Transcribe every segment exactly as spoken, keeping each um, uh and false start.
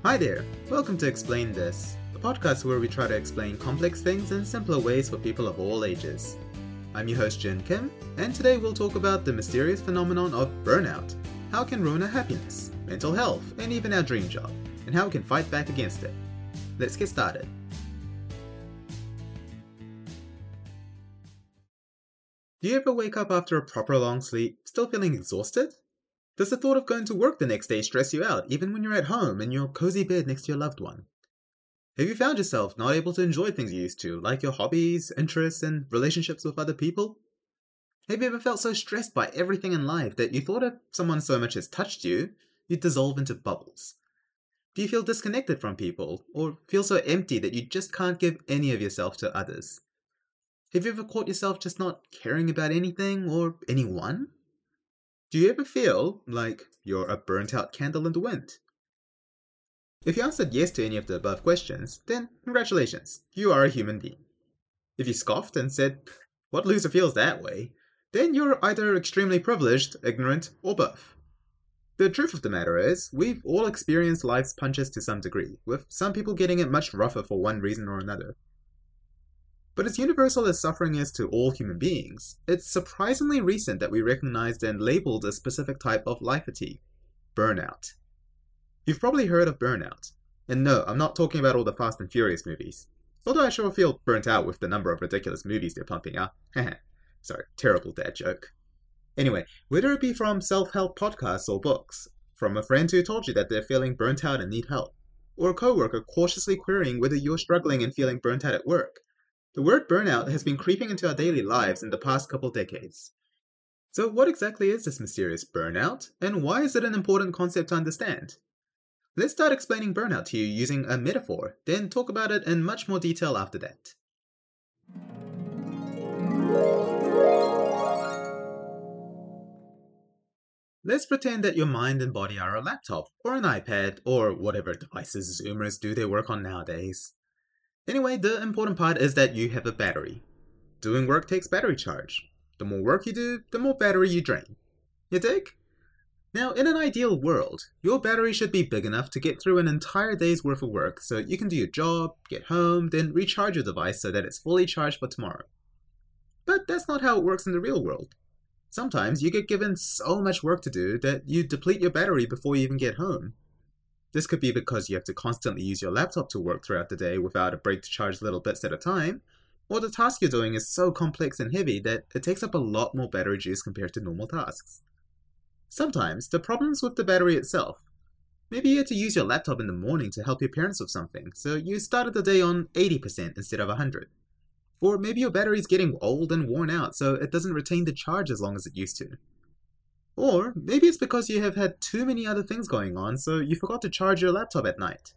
Hi there, welcome to Explain This, the podcast where we try to explain complex things in simpler ways for people of all ages. I'm your host Jin Kim, and today we'll talk about the mysterious phenomenon of burnout, how it can ruin our happiness, mental health, and even our dream job, and how we can fight back against it. Let's get started. Do you ever wake up after a proper long sleep, still feeling exhausted? Does the thought of going to work the next day stress you out, even when you're at home in your cozy bed next to your loved one? Have you found yourself not able to enjoy things you used to, like your hobbies, interests, and relationships with other people? Have you ever felt so stressed by everything in life that you thought if someone so much as touched you, you'd dissolve into bubbles? Do you feel disconnected from people, or feel so empty that you just can't give any of yourself to others? Have you ever caught yourself just not caring about anything or anyone? Do you ever feel like you're a burnt-out candle in the wind? If you answered yes to any of the above questions, then congratulations, you are a human being. If you scoffed and said, "What loser feels that way?" then you're either extremely privileged, ignorant, or both. The truth of the matter is, we've all experienced life's punches to some degree, with some people getting it much rougher for one reason or another. But as universal as suffering is to all human beings, it's surprisingly recent that we recognized and labeled a specific type of life fatigue: burnout. You've probably heard of burnout. And no, I'm not talking about all the Fast and Furious movies. Although I sure feel burnt out with the number of ridiculous movies they're pumping out. Sorry, terrible dad joke. Anyway, whether it be from self-help podcasts or books, from a friend who told you that they're feeling burnt out and need help, or a coworker cautiously querying whether you're struggling and feeling burnt out at work, the word burnout has been creeping into our daily lives in the past couple decades. So what exactly is this mysterious burnout, and why is it an important concept to understand? Let's start explaining burnout to you using a metaphor, then talk about it in much more detail after that. Let's pretend that your mind and body are a laptop, or an iPad, or whatever devices Zoomers do their work on nowadays. Anyway, the important part is that you have a battery. Doing work takes battery charge. The more work you do, the more battery you drain. You dig? Now, in an ideal world, your battery should be big enough to get through an entire day's worth of work so you can do your job, get home, then recharge your device so that it's fully charged for tomorrow. But that's not how it works in the real world. Sometimes you get given so much work to do that you deplete your battery before you even get home. This could be because you have to constantly use your laptop to work throughout the day without a break to charge little bits at a time, or the task you're doing is so complex and heavy that it takes up a lot more battery juice compared to normal tasks. Sometimes, the problem's with the battery itself. Maybe you had to use your laptop in the morning to help your parents with something, so you started the day on eighty percent instead of one hundred. Or maybe your battery's getting old and worn out, so it doesn't retain the charge as long as it used to. Or maybe it's because you have had too many other things going on, so you forgot to charge your laptop at night.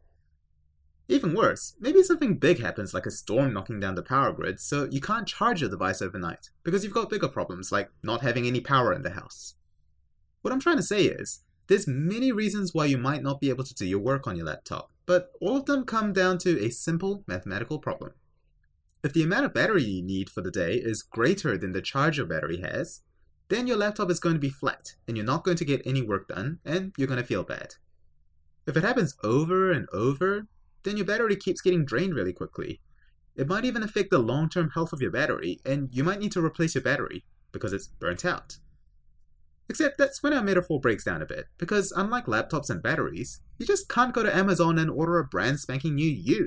Even worse, maybe something big happens like a storm knocking down the power grid, so you can't charge your device overnight, because you've got bigger problems like not having any power in the house. What I'm trying to say is, there's many reasons why you might not be able to do your work on your laptop, but all of them come down to a simple mathematical problem. If the amount of battery you need for the day is greater than the charge your battery has, then your laptop is going to be flat, and you're not going to get any work done, and you're going to feel bad. If it happens over and over, then your battery keeps getting drained really quickly. It might even affect the long-term health of your battery, and you might need to replace your battery, because it's burnt out. Except that's when our metaphor breaks down a bit, because unlike laptops and batteries, you just can't go to Amazon and order a brand spanking new you.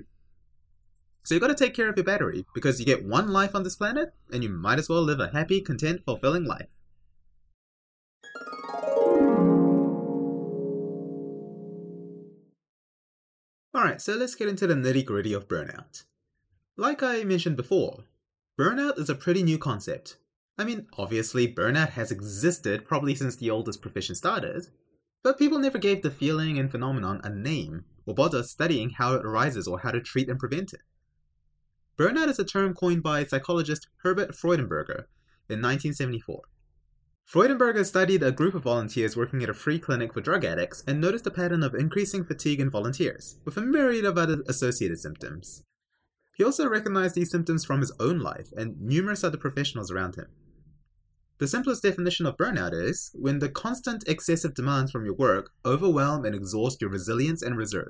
So you've got to take care of your battery, because you get one life on this planet, and you might as well live a happy, content, fulfilling life. Alright, so let's get into the nitty-gritty of burnout. Like I mentioned before, burnout is a pretty new concept. I mean, obviously, burnout has existed probably since the oldest profession started, but people never gave the feeling and phenomenon a name, or bother studying how it arises or how to treat and prevent it. Burnout is a term coined by psychologist Herbert Freudenberger in nineteen seventy-four. Freudenberger studied a group of volunteers working at a free clinic for drug addicts and noticed a pattern of increasing fatigue in volunteers, with a myriad of other associated symptoms. He also recognized these symptoms from his own life and numerous other professionals around him. The simplest definition of burnout is when the constant excessive demands from your work overwhelm and exhaust your resilience and reserves,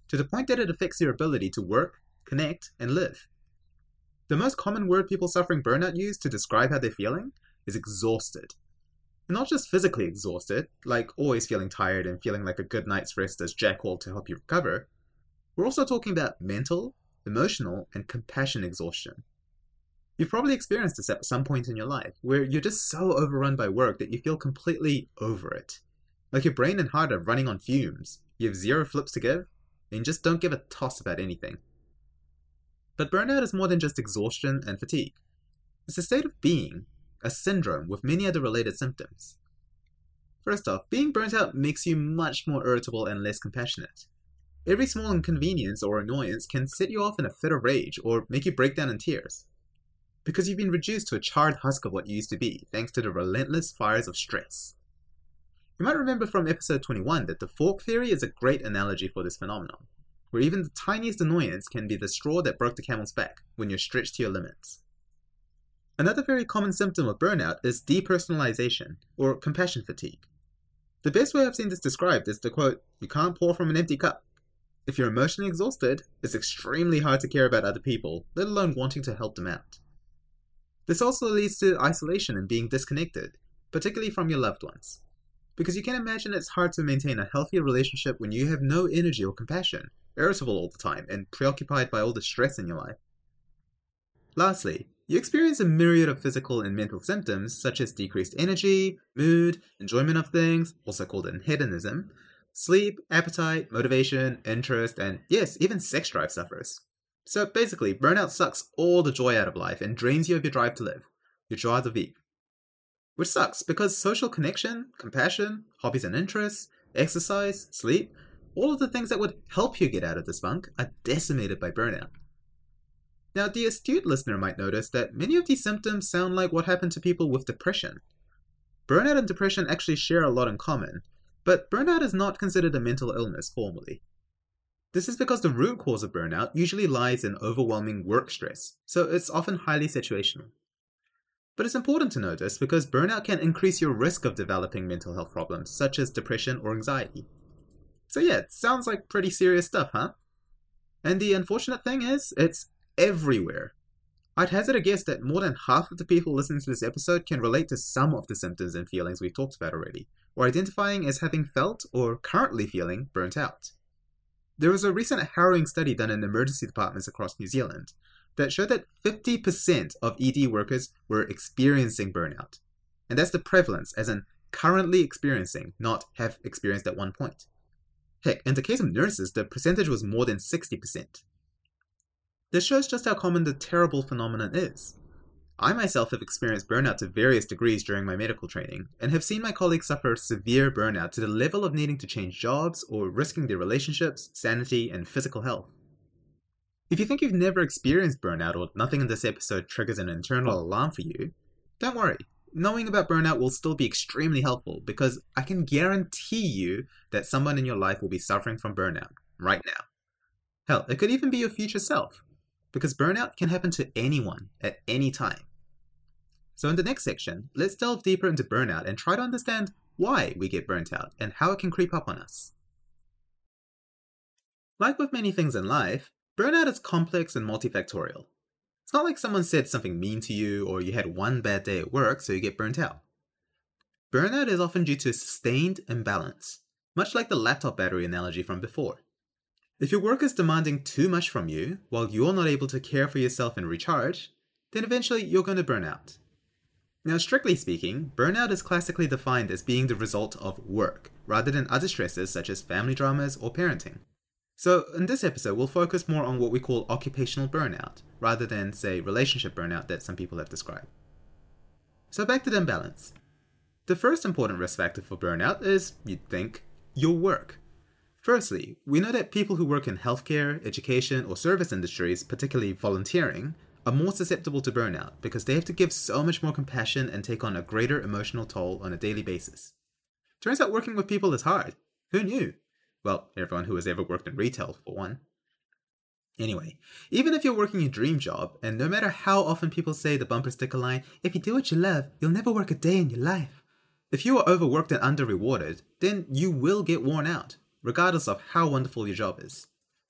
to the point that it affects your ability to work, connect, and live. The most common word people suffering burnout use to describe how they're feeling is exhausted. And not just physically exhausted, like always feeling tired and feeling like a good night's rest does jack all to help you recover. We're also talking about mental, emotional, and compassion exhaustion. You've probably experienced this at some point in your life, where you're just so overrun by work that you feel completely over it. Like your brain and heart are running on fumes, you have zero flips to give, and you just don't give a toss about anything. But burnout is more than just exhaustion and fatigue. It's a state of being, a syndrome with many other related symptoms. First off, being burnt out makes you much more irritable and less compassionate. Every small inconvenience or annoyance can set you off in a fit of rage or make you break down in tears, because you've been reduced to a charred husk of what you used to be, thanks to the relentless fires of stress. You might remember from episode twenty-one that the fork theory is a great analogy for this phenomenon, where even the tiniest annoyance can be the straw that broke the camel's back when you're stretched to your limits. Another very common symptom of burnout is depersonalization, or compassion fatigue. The best way I've seen this described is the quote, "You can't pour from an empty cup." If you're emotionally exhausted, it's extremely hard to care about other people, let alone wanting to help them out. This also leads to isolation and being disconnected, particularly from your loved ones. Because you can imagine it's hard to maintain a healthy relationship when you have no energy or compassion, irritable all the time, and preoccupied by all the stress in your life. Lastly, you experience a myriad of physical and mental symptoms such as decreased energy, mood, enjoyment of things, also called hedonism, sleep, appetite, motivation, interest, and yes, even sex drive suffers. So basically, burnout sucks all the joy out of life and drains you of your drive to live, your joie de vivre. Which sucks because social connection, compassion, hobbies and interests, exercise, sleep, all of the things that would help you get out of this funk are decimated by burnout. Now, the astute listener might notice that many of these symptoms sound like what happened to people with depression. Burnout and depression actually share a lot in common, but burnout is not considered a mental illness formally. This is because the root cause of burnout usually lies in overwhelming work stress, so it's often highly situational. But it's important to notice because burnout can increase your risk of developing mental health problems such as depression or anxiety. So yeah, it sounds like pretty serious stuff, huh? And the unfortunate thing is, it's everywhere. I'd hazard a guess that more than half of the people listening to this episode can relate to some of the symptoms and feelings we've talked about already, or identifying as having felt or currently feeling burnt out. There was a recent harrowing study done in emergency departments across New Zealand that showed that fifty percent of E D workers were experiencing burnout. And that's the prevalence, as in currently experiencing, not have experienced at one point. Heck, in the case of nurses, the percentage was more than sixty percent. This shows just how common the terrible phenomenon is. I myself have experienced burnout to various degrees during my medical training, and have seen my colleagues suffer severe burnout to the level of needing to change jobs or risking their relationships, sanity, and physical health. If you think you've never experienced burnout or nothing in this episode triggers an internal alarm for you, don't worry. Knowing about burnout will still be extremely helpful because I can guarantee you that someone in your life will be suffering from burnout right now. Hell, it could even be your future self, because burnout can happen to anyone at any time. So in the next section, let's delve deeper into burnout and try to understand why we get burnt out and how it can creep up on us. Like with many things in life, burnout is complex and multifactorial. It's not like someone said something mean to you or you had one bad day at work so you get burnt out. Burnout is often due to a sustained imbalance, much like the laptop battery analogy from before. If your work is demanding too much from you while you're not able to care for yourself and recharge, then eventually you're going to burn out. Now, strictly speaking, burnout is classically defined as being the result of work, rather than other stresses such as family dramas or parenting. So, in this episode, we'll focus more on what we call occupational burnout, rather than, say, relationship burnout that some people have described. So back to the imbalance. The first important risk factor for burnout is, you'd think, your work. Firstly, we know that people who work in healthcare, education, or service industries, particularly volunteering, are more susceptible to burnout because they have to give so much more compassion and take on a greater emotional toll on a daily basis. Turns out working with people is hard. Who knew? Well, everyone who has ever worked in retail, for one. Anyway, even if you're working your dream job, and no matter how often people say the bumper sticker line, if you do what you love, you'll never work a day in your life. If you are overworked and under-rewarded, then you will get worn out, regardless of how wonderful your job is.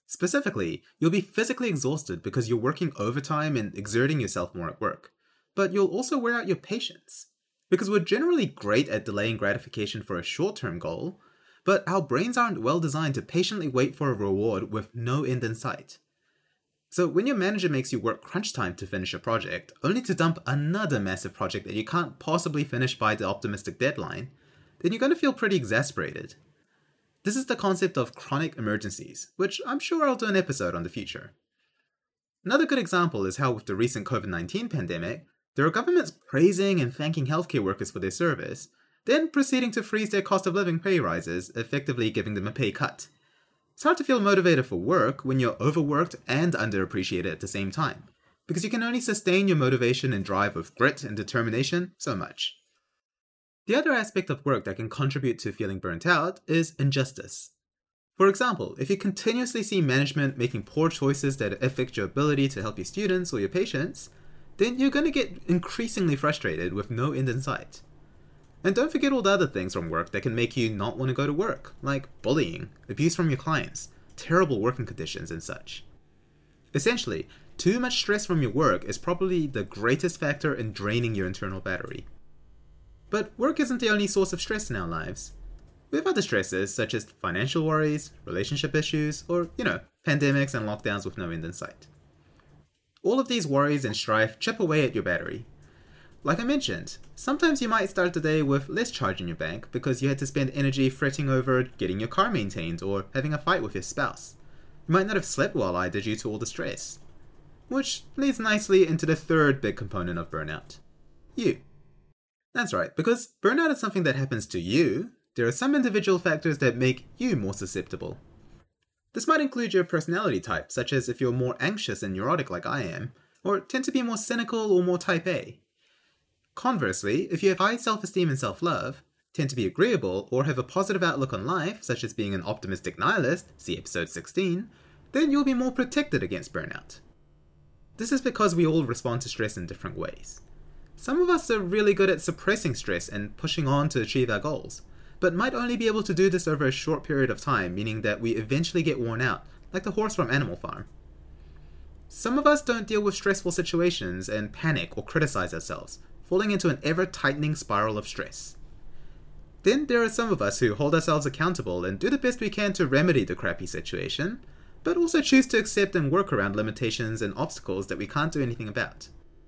Specifically, you'll be physically exhausted because you're working overtime and exerting yourself more at work, but you'll also wear out your patience. Because we're generally great at delaying gratification for a short-term goal, but our brains aren't well designed to patiently wait for a reward with no end in sight. So when your manager makes you work crunch time to finish a project, only to dump another massive project that you can't possibly finish by the optimistic deadline, then you're going to feel pretty exasperated. This is the concept of chronic emergencies, which I'm sure I'll do an episode on the future. Another good example is how with the recent covid nineteen pandemic, there are governments praising and thanking healthcare workers for their service, then proceeding to freeze their cost of living pay rises, effectively giving them a pay cut. It's hard to feel motivated for work when you're overworked and underappreciated at the same time, because you can only sustain your motivation and drive with grit and determination so much. The other aspect of work that can contribute to feeling burnt out is injustice. For example, if you continuously see management making poor choices that affect your ability to help your students or your patients, then you're going to get increasingly frustrated with no end in sight. And don't forget all the other things from work that can make you not want to go to work, like bullying, abuse from your clients, terrible working conditions, and such. Essentially, too much stress from your work is probably the greatest factor in draining your internal battery. But work isn't the only source of stress in our lives. We have other stresses such as financial worries, relationship issues, or, you know, pandemics and lockdowns with no end in sight. All of these worries and strife chip away at your battery. Like I mentioned, sometimes you might start the day with less charge in your bank because you had to spend energy fretting over getting your car maintained or having a fight with your spouse. You might not have slept well either due to all the stress. Which leads nicely into the third big component of burnout. You. That's right, because burnout is something that happens to you, there are some individual factors that make you more susceptible. This might include your personality type, such as if you're more anxious and neurotic like I am, or tend to be more cynical or more type A. Conversely, if you have high self-esteem and self-love, tend to be agreeable, or have a positive outlook on life, such as being an optimistic nihilist, see episode sixteen, then you'll be more protected against burnout. This is because we all respond to stress in different ways. Some of us are really good at suppressing stress and pushing on to achieve our goals, but might only be able to do this over a short period of time, meaning that we eventually get worn out, like the horse from Animal Farm. Some of us don't deal with stressful situations and panic or criticize ourselves, falling into an ever-tightening spiral of stress. Then there are some of us who hold ourselves accountable and do the best we can to remedy the crappy situation, but also choose to accept and work around limitations and obstacles that we can't do anything about.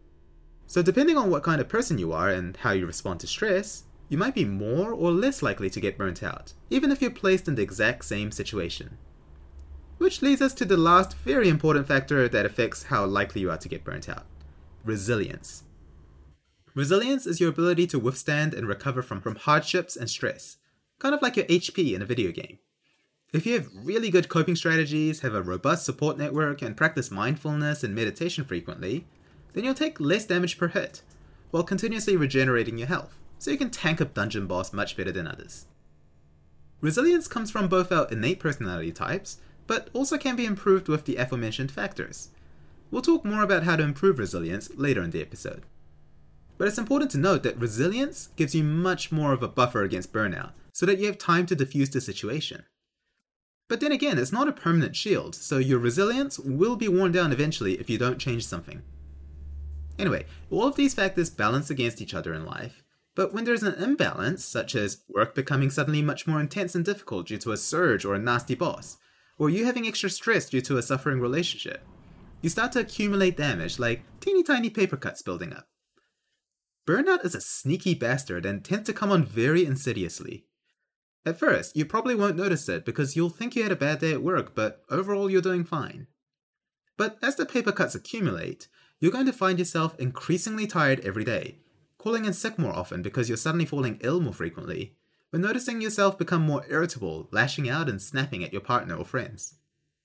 So depending on what kind of person you are and how you respond to stress, you might be more or less likely to get burnt out, even if you're placed in the exact same situation. Which leads us to the last very important factor that affects how likely you are to get burnt out: resilience. Resilience is your ability to withstand and recover from, from hardships and stress, kind of like your H P in a video game. If you have really good coping strategies, have a robust support network, and practice mindfulness and meditation frequently, then you'll take less damage per hit, while continuously regenerating your health, so you can tank a dungeon boss much better than others. Resilience comes from both our innate personality types, but also can be improved with the aforementioned factors. We'll talk more about how to improve resilience later in the episode. But it's important to note that resilience gives you much more of a buffer against burnout, so that you have time to diffuse the situation. But then again, it's not a permanent shield, so your resilience will be worn down eventually if you don't change something. Anyway, all of these factors balance against each other in life, but when there's an imbalance, such as work becoming suddenly much more intense and difficult due to a surge or a nasty boss, or you having extra stress due to a suffering relationship, you start to accumulate damage like teeny tiny paper cuts building up. Burnout is a sneaky bastard and tends to come on very insidiously. At first, you probably won't notice it because you'll think you had a bad day at work, but overall you're doing fine. But as the paper cuts accumulate, you're going to find yourself increasingly tired every day, calling in sick more often because you're suddenly falling ill more frequently, but noticing yourself become more irritable, lashing out and snapping at your partner or friends.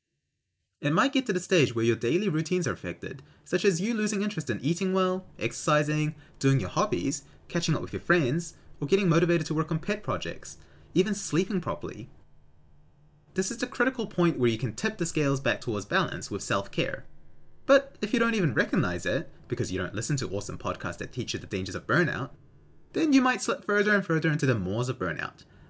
It might get to the stage where your daily routines are affected, such as you losing interest in eating well, exercising, doing your hobbies, catching up with your friends, or getting motivated to work on pet projects, even sleeping properly. This is the critical point where you can tip the scales back towards balance with self-care. But if you don't even recognize it, because you don't listen to awesome podcasts that teach you the dangers of burnout, then you might slip further and further into the maws of burnout,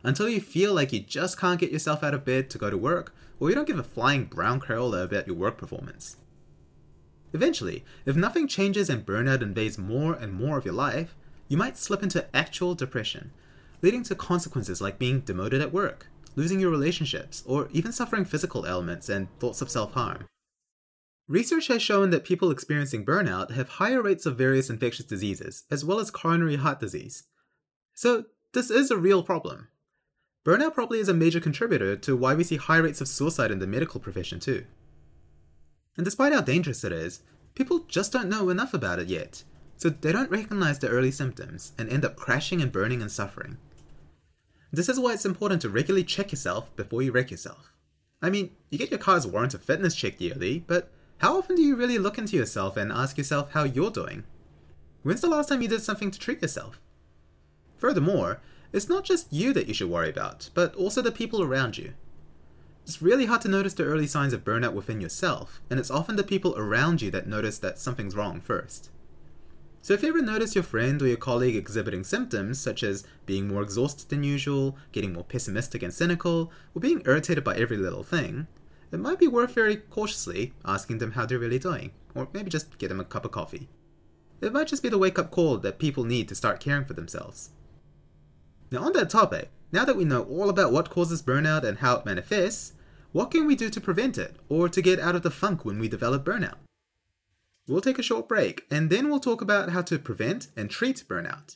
until you feel like you just can't get yourself out of bed to go to work, or you don't give a flying brown Crayola about your work performance. Eventually, if nothing changes and burnout invades more and more of your life, you might slip into actual depression, leading to consequences like being demoted at work, losing your relationships, or even suffering physical ailments and thoughts of self-harm. Research has shown that people experiencing burnout have higher rates of various infectious diseases, as well as coronary heart disease. So, this is a real problem. Burnout probably is a major contributor to why we see high rates of suicide in the medical profession too. And despite how dangerous it is, people just don't know enough about it yet, so they don't recognize the early symptoms and end up crashing and burning and suffering. This is why it's important to regularly check yourself before you wreck yourself. I mean, you get your car's warranty fitness checked yearly, but how often do you really look into yourself and ask yourself how you're doing? When's the last time you did something to treat yourself? Furthermore, it's not just you that you should worry about, but also the people around you. It's really hard to notice the early signs of burnout within yourself, and it's often the people around you that notice that something's wrong first. So if you ever notice your friend or your colleague exhibiting symptoms such as being more exhausted than usual, getting more pessimistic and cynical, or being irritated by every little thing, it might be worth very cautiously asking them how they're really doing, or maybe just get them a cup of coffee. It might just be the wake-up call that people need to start caring for themselves. Now on that topic, now that we know all about what causes burnout and how it manifests, what can we do to prevent it, or to get out of the funk when we develop burnout? We'll take a short break, and then we'll talk about how to prevent and treat burnout.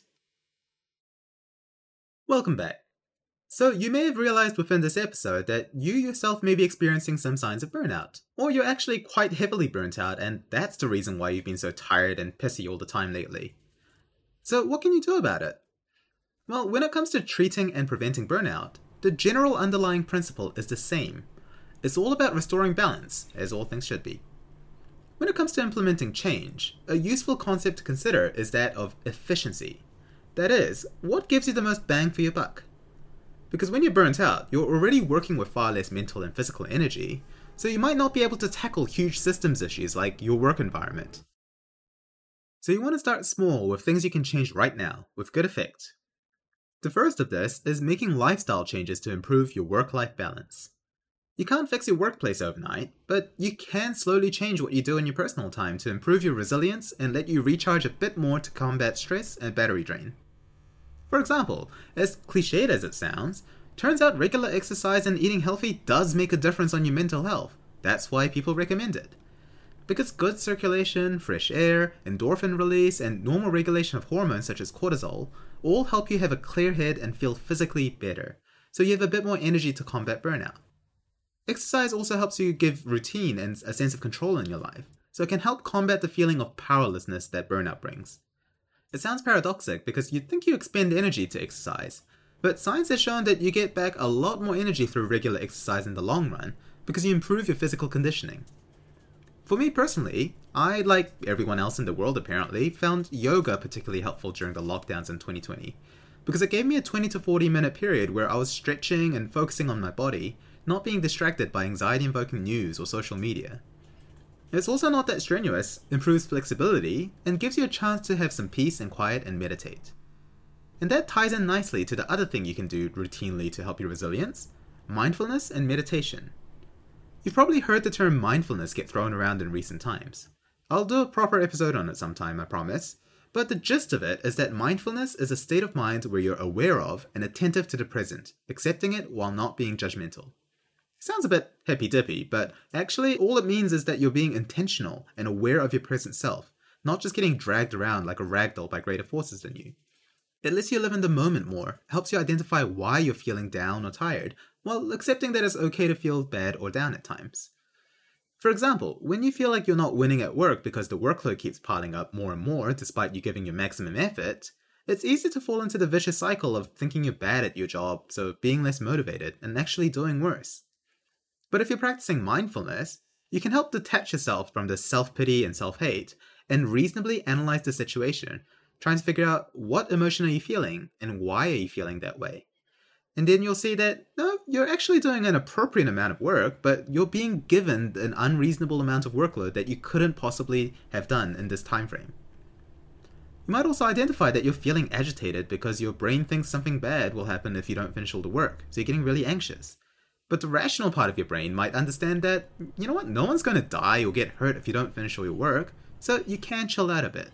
Welcome back. So you may have realized within this episode that you yourself may be experiencing some signs of burnout, or you're actually quite heavily burnt out, and that's the reason why you've been so tired and pissy all the time lately. So what can you do about it? Well, when it comes to treating and preventing burnout, the general underlying principle is the same. It's all about restoring balance, as all things should be. When it comes to implementing change, a useful concept to consider is that of efficiency. That is, what gives you the most bang for your buck? Because when you're burnt out, you're already working with far less mental and physical energy, so you might not be able to tackle huge systems issues like your work environment. So you want to start small with things you can change right now, with good effect. The first of this is making lifestyle changes to improve your work-life balance. You can't fix your workplace overnight, but you can slowly change what you do in your personal time to improve your resilience and let you recharge a bit more to combat stress and battery drain. For example, as cliched as it sounds, turns out regular exercise and eating healthy does make a difference on your mental health. That's why people recommend it. Because good circulation, fresh air, endorphin release, and normal regulation of hormones such as cortisol all help you have a clear head and feel physically better, so you have a bit more energy to combat burnout. Exercise also helps you give routine and a sense of control in your life, so it can help combat the feeling of powerlessness that burnout brings. It sounds paradoxic because you'd think you expend energy to exercise, but science has shown that you get back a lot more energy through regular exercise in the long run because you improve your physical conditioning. For me personally, I, like everyone else in the world apparently, found yoga particularly helpful during the lockdowns in twenty twenty, because it gave me a twenty to forty minute period where I was stretching and focusing on my body, not being distracted by anxiety-invoking news or social media. It's also not that strenuous, improves flexibility, and gives you a chance to have some peace and quiet and meditate. And that ties in nicely to the other thing you can do routinely to help your resilience, mindfulness and meditation. You've probably heard the term mindfulness get thrown around in recent times. I'll do a proper episode on it sometime, I promise, but the gist of it is that mindfulness is a state of mind where you're aware of and attentive to the present, accepting it while not being judgmental. Sounds a bit hippy-dippy, but actually all it means is that you're being intentional and aware of your present self, not just getting dragged around like a ragdoll by greater forces than you. It lets you live in the moment more, helps you identify why you're feeling down or tired, while accepting that it's okay to feel bad or down at times. For example, when you feel like you're not winning at work because the workload keeps piling up more and more despite you giving your maximum effort, it's easy to fall into the vicious cycle of thinking you're bad at your job, so being less motivated and actually doing worse. But if you're practicing mindfulness, you can help detach yourself from the self-pity and self-hate and reasonably analyze the situation, trying to figure out what emotion are you feeling and why are you feeling that way. And then you'll see that, no, you're actually doing an appropriate amount of work, but you're being given an unreasonable amount of workload that you couldn't possibly have done in this time frame. You might also identify that you're feeling agitated because your brain thinks something bad will happen if you don't finish all the work, so you're getting really anxious. But the rational part of your brain might understand that, you know what, no one's going to die or get hurt if you don't finish all your work, so you can chill out a bit.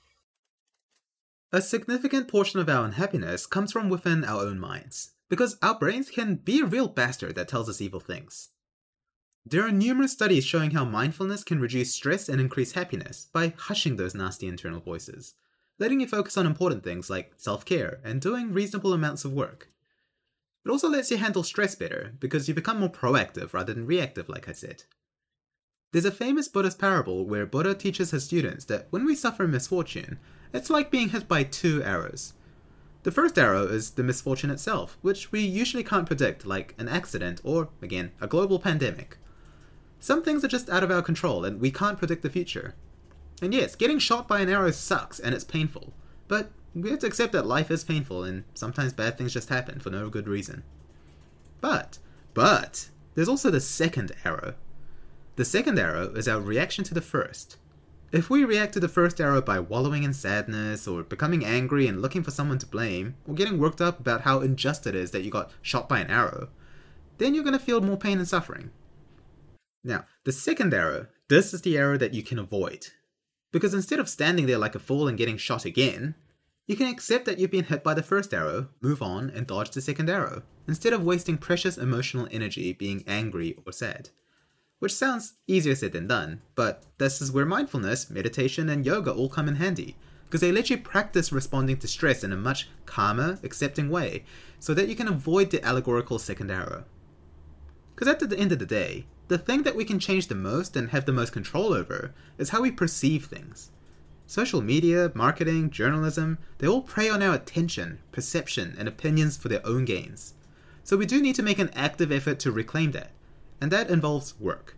A significant portion of our unhappiness comes from within our own minds, because our brains can be a real bastard that tells us evil things. There are numerous studies showing how mindfulness can reduce stress and increase happiness by hushing those nasty internal voices, letting you focus on important things like self-care and doing reasonable amounts of work. It also lets you handle stress better because you become more proactive rather than reactive, like I said. There's a famous Buddhist parable where Buddha teaches his students that when we suffer misfortune, it's like being hit by two arrows. The first arrow is the misfortune itself, which we usually can't predict, like an accident or, again, a global pandemic. Some things are just out of our control and we can't predict the future. And yes, getting shot by an arrow sucks and it's painful, but we have to accept that life is painful and sometimes bad things just happen for no good reason. But, but, there's also the second arrow. The second arrow is our reaction to the first. If we react to the first arrow by wallowing in sadness or becoming angry and looking for someone to blame or getting worked up about how unjust it is that you got shot by an arrow, then you're going to feel more pain and suffering. Now, the second arrow, this is the arrow that you can avoid. Because instead of standing there like a fool and getting shot again, you can accept that you've been hit by the first arrow, move on, and dodge the second arrow, instead of wasting precious emotional energy being angry or sad. Which sounds easier said than done, but this is where mindfulness, meditation, and yoga all come in handy, because they let you practice responding to stress in a much calmer, accepting way, so that you can avoid the allegorical second arrow. Because at the end of the day, the thing that we can change the most and have the most control over is how we perceive things. Social media, marketing, journalism, they all prey on our attention, perception, and opinions for their own gains. So we do need to make an active effort to reclaim that, and that involves work.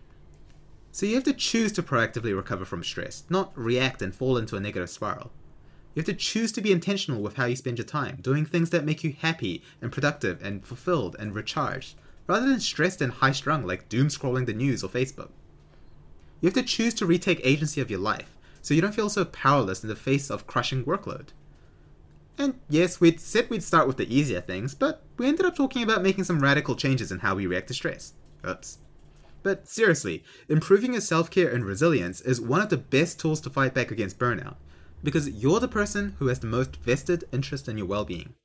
So you have to choose to proactively recover from stress, not react and fall into a negative spiral. You have to choose to be intentional with how you spend your time, doing things that make you happy and productive and fulfilled and recharged, rather than stressed and high-strung like doom-scrolling the news or Facebook. You have to choose to retake agency of your life, so you don't feel so powerless in the face of crushing workload. And yes, we'd said we'd start with the easier things, but we ended up talking about making some radical changes in how we react to stress. Oops. But seriously, improving your self-care and resilience is one of the best tools to fight back against burnout, because you're the person who has the most vested interest in your well-being.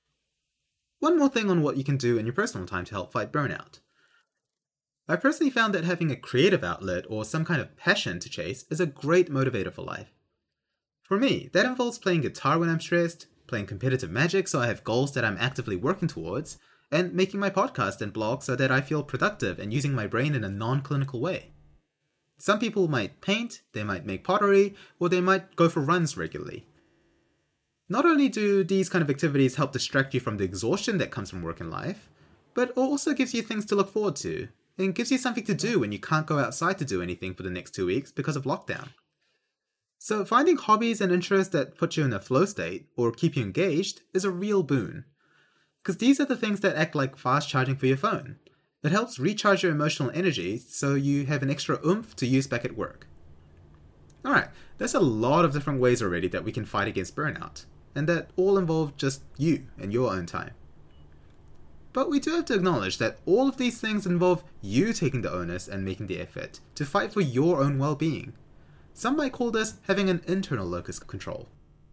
One more thing on what you can do in your personal time to help fight burnout. I personally found that having a creative outlet or some kind of passion to chase is a great motivator for life. For me, that involves playing guitar when I'm stressed, playing competitive Magic so I have goals that I'm actively working towards, and making my podcast and blog so that I feel productive and using my brain in a non-clinical way. Some people might paint, they might make pottery, or they might go for runs regularly. Not only do these kind of activities help distract you from the exhaustion that comes from work and life, but it also gives you things to look forward to, and gives you something to do when you can't go outside to do anything for the next two weeks because of lockdown. So finding hobbies and interests that put you in a flow state, or keep you engaged, is a real boon. Because these are the things that act like fast charging for your phone. It helps recharge your emotional energy so you have an extra oomph to use back at work. Alright, there's a lot of different ways already that we can fight against burnout, and that all involve just you and your own time. But we do have to acknowledge that all of these things involve you taking the onus and making the effort to fight for your own well-being. Some might call this having an internal locus of control.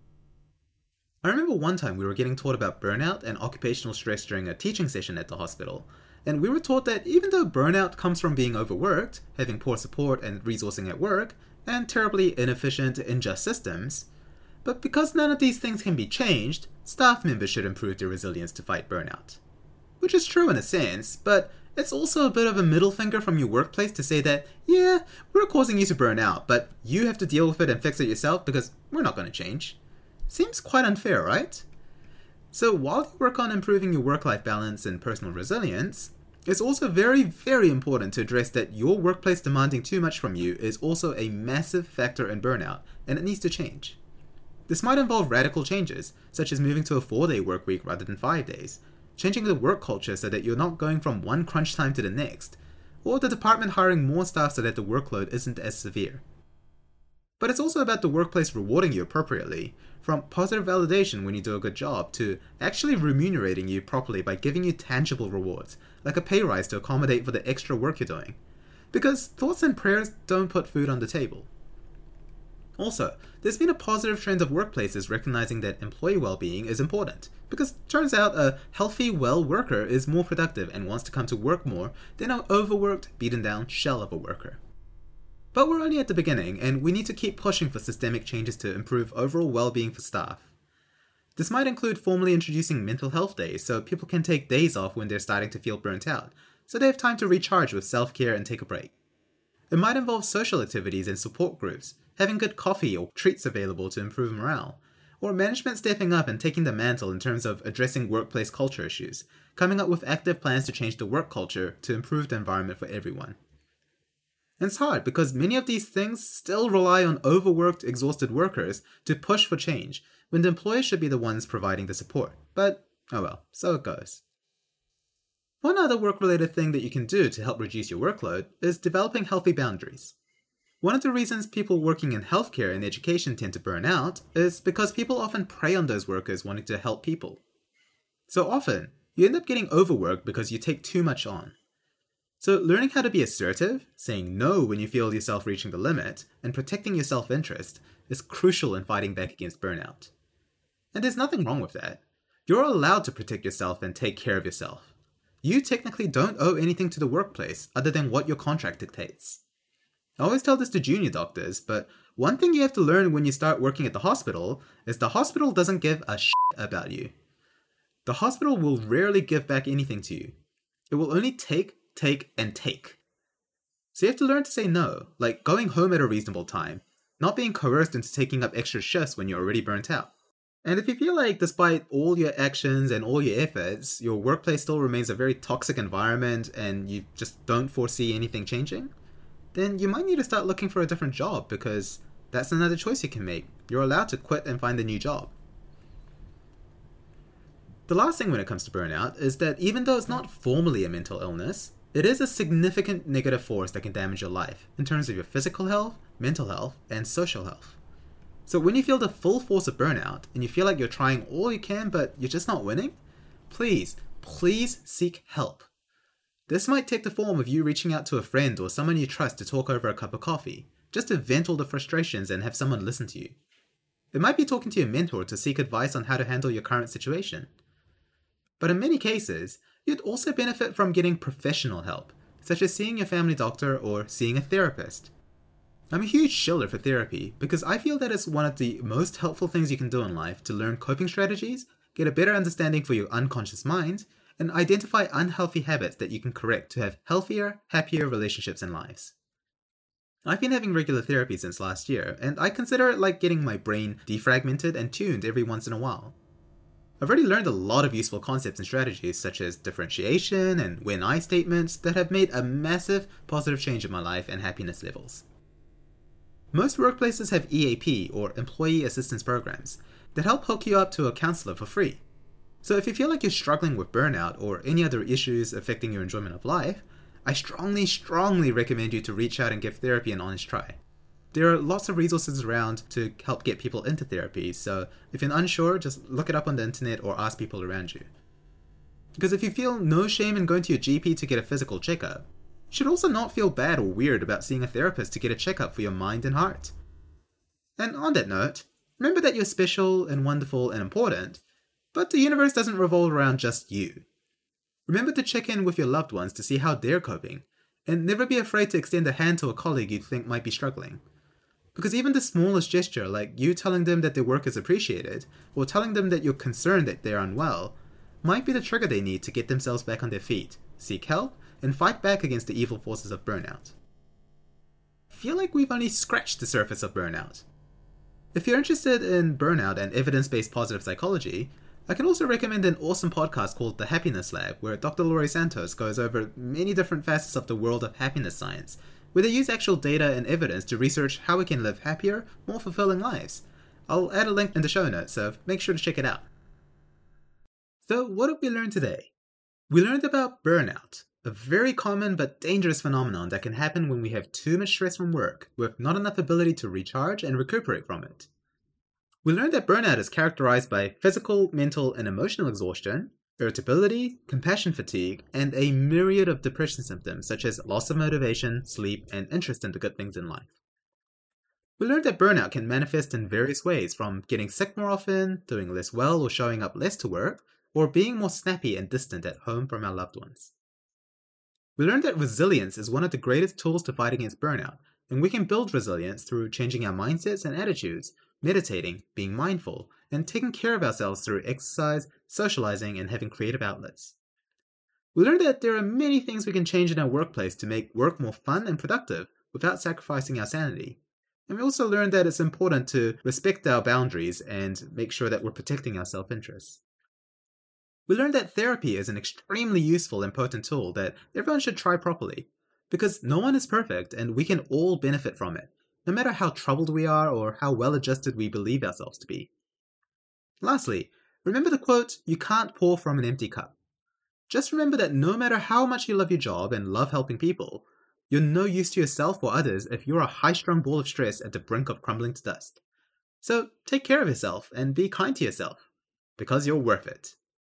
I remember one time we were getting taught about burnout and occupational stress during a teaching session at the hospital, and we were taught that even though burnout comes from being overworked, having poor support and resourcing at work, and terribly inefficient, unjust systems, but because none of these things can be changed, staff members should improve their resilience to fight burnout. Which is true in a sense, but it's also a bit of a middle finger from your workplace to say that, yeah, we're causing you to burn out, but you have to deal with it and fix it yourself because we're not going to change. Seems quite unfair, right? So while you work on improving your work-life balance and personal resilience, it's also very, very important to address that your workplace demanding too much from you is also a massive factor in burnout, and it needs to change. This might involve radical changes, such as moving to a four-day work week rather than five days, changing the work culture so that you're not going from one crunch time to the next, or the department hiring more staff so that the workload isn't as severe. But it's also about the workplace rewarding you appropriately, from positive validation when you do a good job to actually remunerating you properly by giving you tangible rewards, like a pay rise to accommodate for the extra work you're doing. Because thoughts and prayers don't put food on the table. Also, there's been a positive trend of workplaces recognizing that employee well-being is important, because it turns out a healthy, well worker is more productive and wants to come to work more than an overworked, beaten down shell of a worker. But we're only at the beginning, and we need to keep pushing for systemic changes to improve overall well-being for staff. This might include formally introducing mental health days so people can take days off when they're starting to feel burnt out, so they have time to recharge with self-care and take a break. It might involve social activities and support groups, having good coffee or treats available to improve morale, or management stepping up and taking the mantle in terms of addressing workplace culture issues, coming up with active plans to change the work culture to improve the environment for everyone. And it's hard because many of these things still rely on overworked, exhausted workers to push for change, when the employers should be the ones providing the support. But, oh well, so it goes. One other work-related thing that you can do to help reduce your workload is developing healthy boundaries. One of the reasons people working in healthcare and education tend to burn out is because people often prey on those workers wanting to help people. So often, you end up getting overworked because you take too much on. So learning how to be assertive, saying no when you feel yourself reaching the limit, and protecting your self-interest is crucial in fighting back against burnout. And there's nothing wrong with that. You're allowed to protect yourself and take care of yourself. You technically don't owe anything to the workplace other than what your contract dictates. I always tell this to junior doctors, but one thing you have to learn when you start working at the hospital is the hospital doesn't give a shit about you. The hospital will rarely give back anything to you. It will only take, take, and take. So you have to learn to say no, like going home at a reasonable time, not being coerced into taking up extra shifts when you're already burnt out. And if you feel like despite all your actions and all your efforts, your workplace still remains a very toxic environment and you just don't foresee anything changing, then you might need to start looking for a different job because that's another choice you can make. You're allowed to quit and find a new job. The last thing when it comes to burnout is that even though it's not formally a mental illness, it is a significant negative force that can damage your life in terms of your physical health, mental health, and social health. So when you feel the full force of burnout and you feel like you're trying all you can but you're just not winning, please, please seek help. This might take the form of you reaching out to a friend or someone you trust to talk over a cup of coffee, just to vent all the frustrations and have someone listen to you. It might be talking to your mentor to seek advice on how to handle your current situation. But in many cases, you'd also benefit from getting professional help, such as seeing your family doctor or seeing a therapist. I'm a huge shiller for therapy because I feel that it's one of the most helpful things you can do in life to learn coping strategies, get a better understanding for your unconscious mind, and identify unhealthy habits that you can correct to have healthier, happier relationships and lives. I've been having regular therapy since last year, and I consider it like getting my brain defragmented and tuned every once in a while. I've already learned a lot of useful concepts and strategies such as differentiation and when-I statements that have made a massive positive change in my life and happiness levels. Most workplaces have E A P, or Employee Assistance Programs, that help hook you up to a counselor for free. So if you feel like you're struggling with burnout or any other issues affecting your enjoyment of life, I strongly, strongly recommend you to reach out and give therapy an honest try. There are lots of resources around to help get people into therapy, so if you're unsure, just look it up on the internet or ask people around you. Because if you feel no shame in going to your G P to get a physical checkup, you should also not feel bad or weird about seeing a therapist to get a checkup for your mind and heart. And on that note, remember that you're special and wonderful and important, but the universe doesn't revolve around just you. Remember to check in with your loved ones to see how they're coping, and never be afraid to extend a hand to a colleague you think might be struggling. Because even the smallest gesture, like you telling them that their work is appreciated, or telling them that you're concerned that they're unwell, might be the trigger they need to get themselves back on their feet, seek help, and fight back against the evil forces of burnout. I feel like we've only scratched the surface of burnout. If you're interested in burnout and evidence-based positive psychology, I can also recommend an awesome podcast called The Happiness Lab, where Doctor Laurie Santos goes over many different facets of the world of happiness science, where they use actual data and evidence to research how we can live happier, more fulfilling lives. I'll add a link in the show notes, so make sure to check it out. So what did we learn today? We learned about burnout, a very common but dangerous phenomenon that can happen when we have too much stress from work, with not enough ability to recharge and recuperate from it. We learned that burnout is characterized by physical, mental, and emotional exhaustion, irritability, compassion fatigue, and a myriad of depression symptoms such as loss of motivation, sleep, and interest in the good things in life. We learned that burnout can manifest in various ways, from getting sick more often, doing less well or showing up less to work, or being more snappy and distant at home from our loved ones. We learned that resilience is one of the greatest tools to fight against burnout, and we can build resilience through changing our mindsets and attitudes, meditating, being mindful, and taking care of ourselves through exercise, socializing, and having creative outlets. We learned that there are many things we can change in our workplace to make work more fun and productive without sacrificing our sanity. And we also learned that it's important to respect our boundaries and make sure that we're protecting our self-interests. We learned that therapy is an extremely useful and potent tool that everyone should try properly, because no one is perfect and we can all benefit from it, no matter how troubled we are or how well-adjusted we believe ourselves to be. Lastly, remember the quote, "You can't pour from an empty cup." Just remember that no matter how much you love your job and love helping people, you're no use to yourself or others if you're a high-strung ball of stress at the brink of crumbling to dust. So take care of yourself and be kind to yourself, because you're worth it.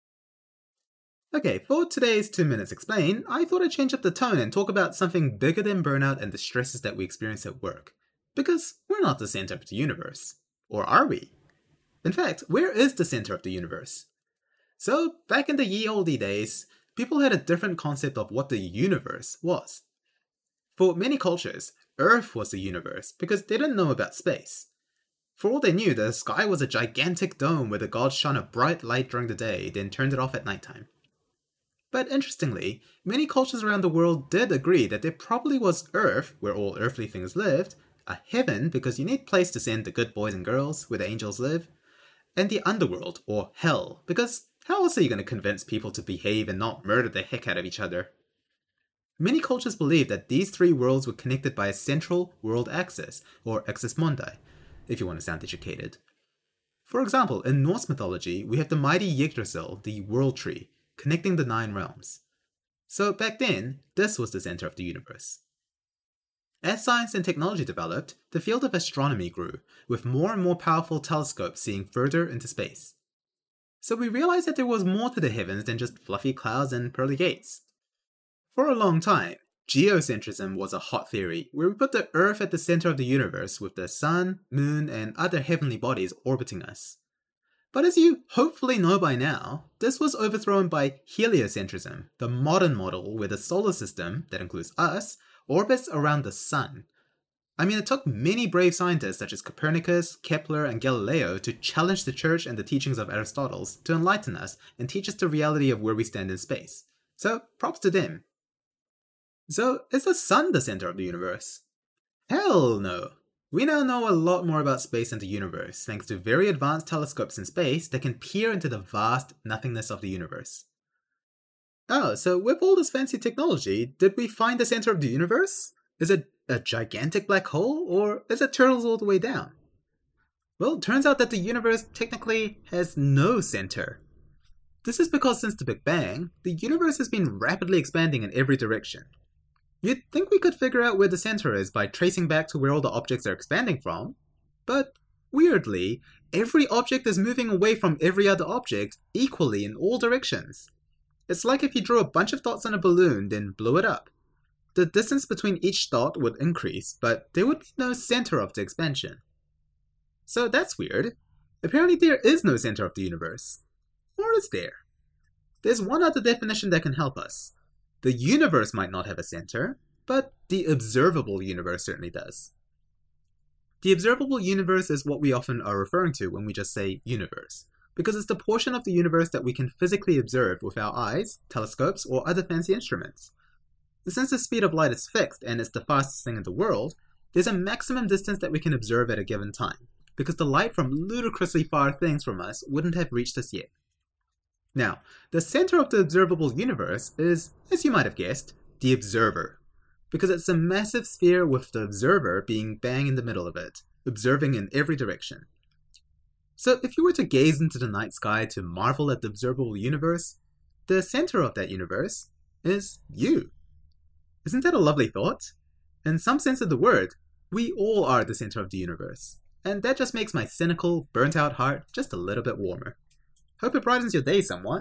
Okay, for today's two minutes explain, I thought I'd change up the tone and talk about something bigger than burnout and the stresses that we experience at work. Because we're not the center of the universe. Or are we? In fact, where is the center of the universe? So, back in the ye olde days, people had a different concept of what the universe was. For many cultures, Earth was the universe because they didn't know about space. For all they knew, the sky was a gigantic dome where the gods shone a bright light during the day, then turned it off at nighttime. But interestingly, many cultures around the world did agree that there probably was Earth, where all earthly things lived, a heaven because you need a place to send the good boys and girls, where the angels live, and the underworld, or hell, because how else are you going to convince people to behave and not murder the heck out of each other? Many cultures believe that these three worlds were connected by a central world axis, or axis mundi, if you want to sound educated. For example, in Norse mythology, we have the mighty Yggdrasil, the world tree, connecting the nine realms. So back then, this was the center of the universe. As science and technology developed, the field of astronomy grew, with more and more powerful telescopes seeing further into space. So we realized that there was more to the heavens than just fluffy clouds and pearly gates. For a long time, geocentrism was a hot theory, where we put the Earth at the center of the universe with the sun, moon, and other heavenly bodies orbiting us. But as you hopefully know by now, this was overthrown by heliocentrism, the modern model where the solar system, that includes us, orbits around the sun. I mean, it took many brave scientists such as Copernicus, Kepler, and Galileo to challenge the church and the teachings of Aristotle to enlighten us and teach us the reality of where we stand in space. So, props to them. So, is the sun the center of the universe? Hell no! We now know a lot more about space and the universe, thanks to very advanced telescopes in space that can peer into the vast nothingness of the universe. Oh, so with all this fancy technology, did we find the center of the universe? Is it a gigantic black hole, or is it turtles all the way down? Well, it turns out that the universe technically has no center. This is because since the Big Bang, the universe has been rapidly expanding in every direction. You'd think we could figure out where the center is by tracing back to where all the objects are expanding from, but weirdly, every object is moving away from every other object equally in all directions. It's like if you drew a bunch of dots on a balloon, then blew it up. The distance between each dot would increase, but there would be no center of the expansion. So that's weird. Apparently there is no center of the universe. Or is there? There's one other definition that can help us. The universe might not have a center, but the observable universe certainly does. The observable universe is what we often are referring to when we just say universe, because it's the portion of the universe that we can physically observe with our eyes, telescopes, or other fancy instruments. Since the speed of light is fixed and it's the fastest thing in the world, there's a maximum distance that we can observe at a given time, because the light from ludicrously far things from us wouldn't have reached us yet. Now, the center of the observable universe is, as you might have guessed, the observer, because it's a massive sphere with the observer being bang in the middle of it, observing in every direction. So if you were to gaze into the night sky to marvel at the observable universe, the center of that universe, is you. Isn't that a lovely thought? In some sense of the word, we all are the center of the universe, and that just makes my cynical, burnt-out heart just a little bit warmer. Hope it brightens your day somewhat.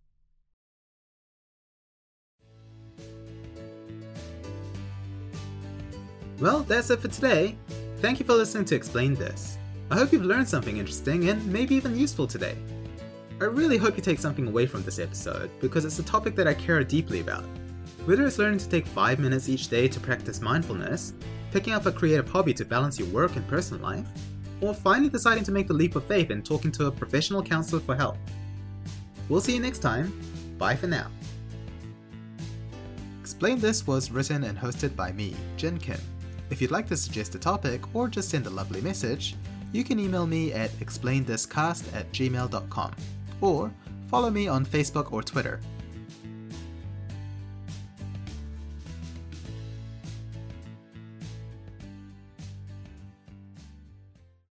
Well, that's it for today. Thank you for listening to Explain This. I hope you've learned something interesting and maybe even useful today. I really hope you take something away from this episode because it's a topic that I care deeply about. Whether it's learning to take five minutes each day to practice mindfulness, picking up a creative hobby to balance your work and personal life, or finally deciding to make the leap of faith and talking to a professional counselor for help. We'll see you next time. Bye for now. Explain This was written and hosted by me, Jin Kim. If you'd like to suggest a topic or just send a lovely message, you can email me at explainthiscast at gmail dot com or follow me on Facebook or Twitter